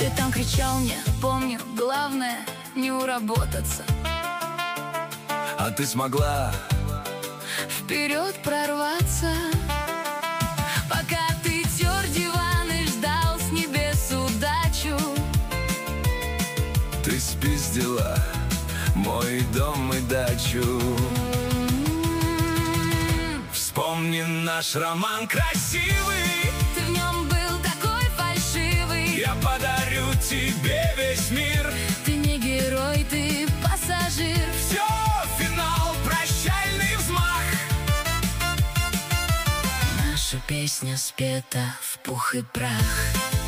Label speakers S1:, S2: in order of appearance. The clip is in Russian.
S1: Ты там кричал мне, помню, главное не уработаться.
S2: А ты смогла
S1: вперед прорваться. Пока ты тер диван и ждал с небес удачу,
S2: ты спиздила мой дом и дачу. Вспомни наш роман красивый,
S1: ты в нем был такой фальшивый.
S2: я подарю тебе весь мир.
S1: Ты не герой, ты пассажир.
S2: Все, финал, прощальный взмах.
S1: Наша песня спета в пух и прах.